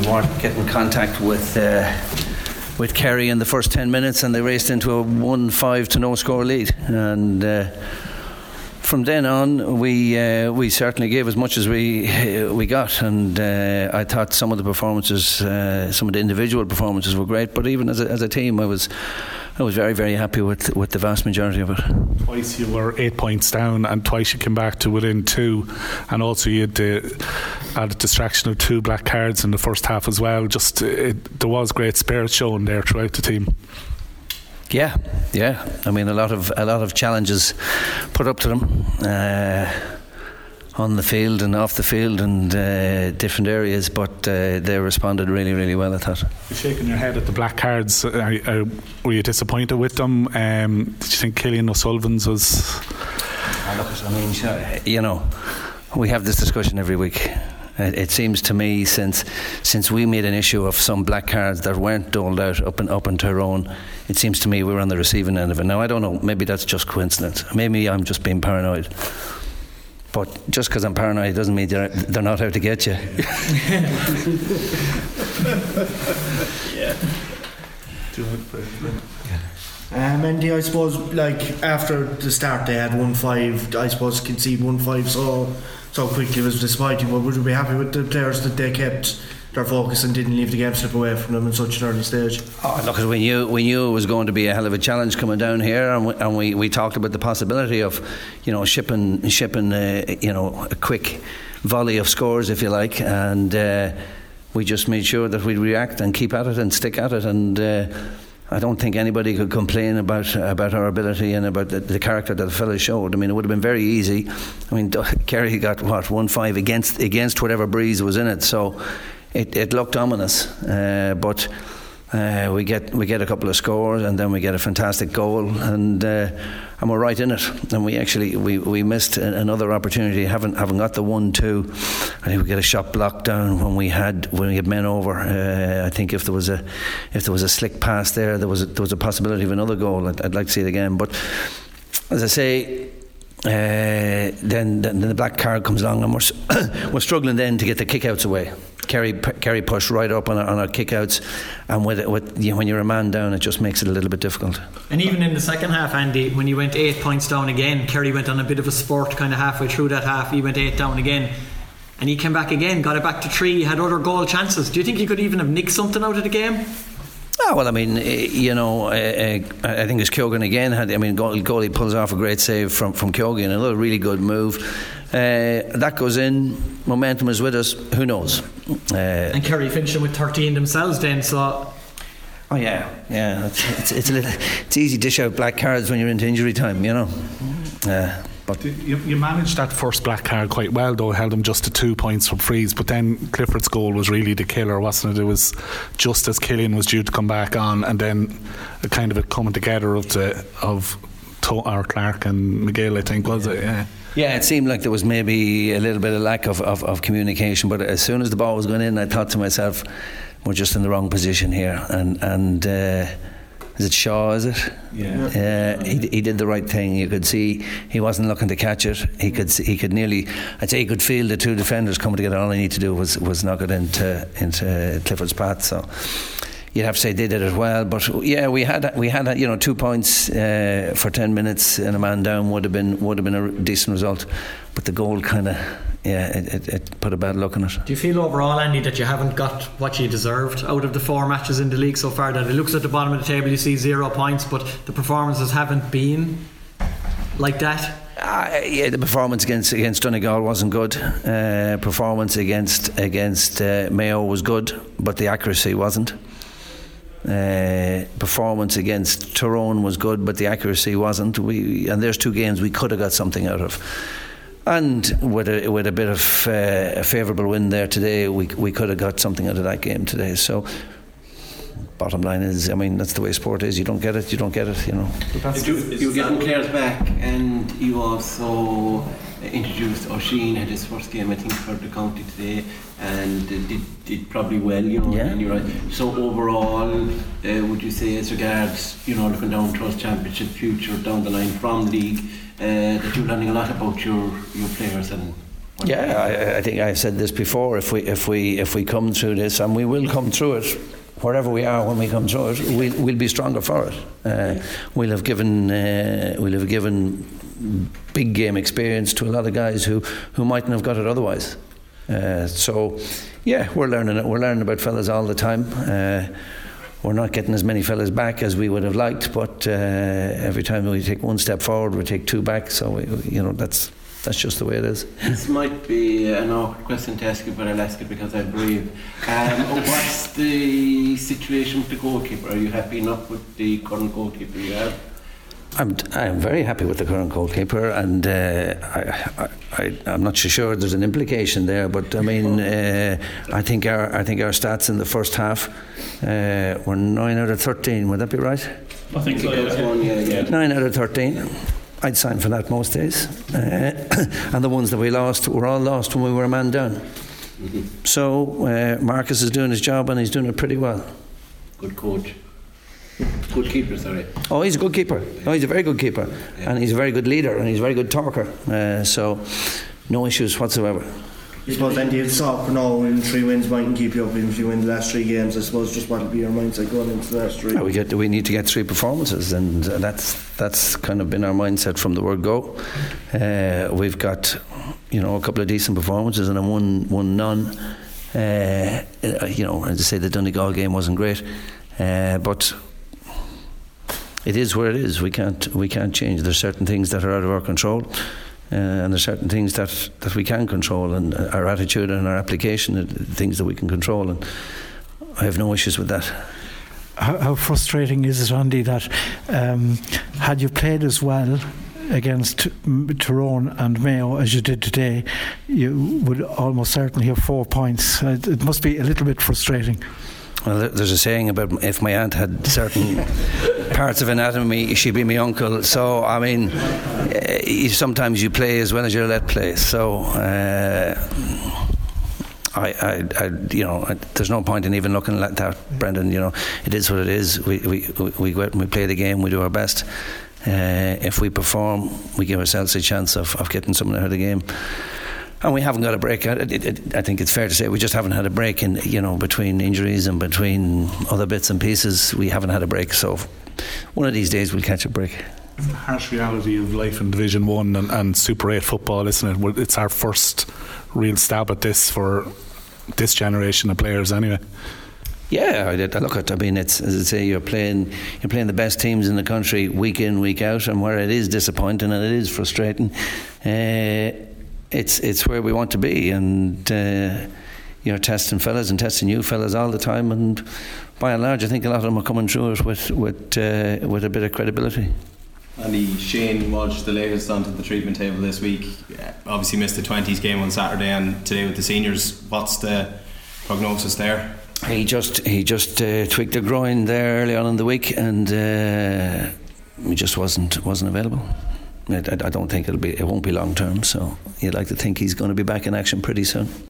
weren't getting contact with Kerry in the first 10 minutes, and they raced into a 1-5 to no score lead. And from then on, we certainly gave as much as we got, and I thought some of the performances, some of the individual performances were great. But even as a team, I was very, very happy with the vast majority of it. Twice you were 8 points down, and twice you came back to within 2, and also you had the added distraction of 2 black cards in the first half as well. There was great spirit shown there throughout the team. Yeah. I mean, a lot of challenges put up to them on the field and off the field and different areas, but they responded really, really well, I thought. You're shaking your head at the black cards. Were you disappointed with them? Did you think Cillian O'Sullivan's was... we have this discussion every week. It seems to me since we made an issue of some black cards that weren't doled out up in Tyrone, it seems to me we were on the receiving end of it. Now, I don't know, maybe that's just coincidence. Maybe I'm just being paranoid. But just because I'm paranoid doesn't mean they're not out to get you. Yeah. Mendy, I suppose, like after the start they had 1-5, I suppose concede 1-5 so quickly was disappointing. But would you be happy with the players that they kept their focus and didn't leave the game slip away from them in such an early stage? Look, we knew it was going to be a hell of a challenge coming down here, and we talked about the possibility of shipping a quick volley of scores, if you like, and we just made sure that we'd react and keep at it and stick at it, and I don't think anybody could complain about our ability and about the character that the fellas showed. I mean, it would have been very easy. I mean, Kerry got 1-5 against whatever breeze was in it, so it looked ominous. But we get a couple of scores, and then we get a fantastic goal, and we're right in it. And we missed another opportunity. Haven't got the 1-2. I think we get a shot blocked down when we had men over. I think if there was a slick pass there was a possibility of another goal. I'd like to see it again. But as I say, then the black card comes along, and we're struggling then to get the kickouts away. Kerry pushed right up on our kickouts, and when you're a man down, it just makes it a little bit difficult. And even in the second half, Andy, when you went 8 points down again, Kerry went on a bit of a spurt kind of halfway through that half. He went 8 down again, and he came back again, got it back to 3, had other goal chances. Do you think he could even have nicked something out of the game? Well, I mean, I think it's Keoghan again. Goalie pulls off a great save from Keoghan, another really good move. That goes in, momentum is with us, who knows. And Kerry finishing with 13 themselves then, so... Oh yeah, it's easy to dish out black cards when you're into injury time, But you managed that first black card quite well, though. Held them just to 2 points from frees, but then Clifford's goal was really the killer, wasn't it? It was just as Cillian was due to come back on, and then a kind of a coming together of Clark and McGill, I think, was it? Yeah, it seemed like there was maybe a little bit of lack of communication, but as soon as the ball was going in, I thought to myself, we're just in the wrong position here, and is it Shaw, is it? Yeah. He did the right thing. You could see he wasn't looking to catch it. He could nearly, I'd say he could feel the 2 defenders coming together. All they need to do was knock it into Clifford's path. So you'd have to say they did it well. But yeah, we had 2 points for 10 minutes and a man down would have been a decent result. But the goal kind of, it put a bad look on it. Do you feel overall, Andy, that you haven't got what you deserved out of the 4 matches in the league so far? That it looks at the bottom of the table, you see 0 points, but the performances haven't been like that? The performance against Donegal wasn't good. Performance against Mayo was good, but the accuracy wasn't. Performance against Tyrone was good, but the accuracy wasn't. And there's 2 games we could have got something out of. And with a bit of a favourable win there today, we could have got something out of that game today. So bottom line is, that's the way sport is. You don't get it, you don't get it, You were getting players back, and you also introduced Oisin at his first game, I think, for the county today, and did probably well, and you're right. So overall, would you say, as regards, looking down towards championship future down the line from league, that you're learning a lot about your players and Yeah, I think I've said this before. If we come through this, and we will come through it, wherever we are when we come through it, we'll be stronger for it. We'll have given big game experience to a lot of guys who mightn't have got it otherwise. So, yeah, we're learning it. We're learning about fellas all the time. We're not getting as many fellas back as we would have liked, but every time we take one step forward, we take two back. So, that's just the way it is. This might be an awkward question to ask you, but I'll ask it because I'm brave. What's the situation with the goalkeeper? Are you happy enough with the current goalkeeper you have? I'm very happy with the current goalkeeper, and I'm not so sure there's an implication there, but I mean, I think our stats in the first half were 9 out of 13. Would that be right? I think so. Yeah. 9 out of 13. I'd sign for that most days. And the ones that we lost were all lost when we were a man down. So Marcus is doing his job, and he's doing it pretty well. Good coach. Good keeper, sorry. Oh, he's a good keeper. Oh, he's a very good keeper. Yeah. And he's a very good leader, and he's a very good talker. So no issues whatsoever. I suppose then the soccer now in 3 wins mightn't keep you up even if you win the last 3 games. I suppose just what will be your mindset going into the last 3. Yeah, we need to get 3 performances, and that's kind of been our mindset from the word go. We've got a couple of decent performances and one none. As I say, the Donegal game wasn't great, but it is where it is. We can't change. There's certain things that are out of our control. And there's certain things that we can control, and our attitude and our application are things that we can control, and I have no issues with that. How frustrating is it, Andy, that had you played as well against Tyrone and Mayo as you did today, you would almost certainly have 4 points? It must be a little bit frustrating. Well, there's a saying about if my aunt had certain parts of anatomy, she'd be my uncle. So, I mean, sometimes you play as well as you're let play. So, there's no point in even looking at that, Brendan. It is what it is. We go out and we play the game. We do our best. If we perform, we give ourselves a chance of getting something out of the game. And we haven't got a break. I think it's fair to say we just haven't had a break in between injuries and between other bits and pieces. We haven't had a break. So one of these days we'll catch a break. It's the harsh reality of life in Division 1 and Super 8 football, isn't it? It's our first real stab at this for this generation of players, anyway. Yeah, I look at. I mean, it's, as I say, you're playing the best teams in the country week in, week out, and where it is disappointing and it is frustrating. It's where we want to be, and testing fellas and testing new fellas all the time, and by and large I think a lot of them are coming through it with a bit of credibility. Andy, Shane Walsh, the latest onto the treatment table this week, obviously missed the 20s game on Saturday and today with the seniors. What's the prognosis there? He just tweaked a groin there early on in the week, and he just wasn't available. I don't think it won't be long term, so you'd like to think he's going to be back in action pretty soon.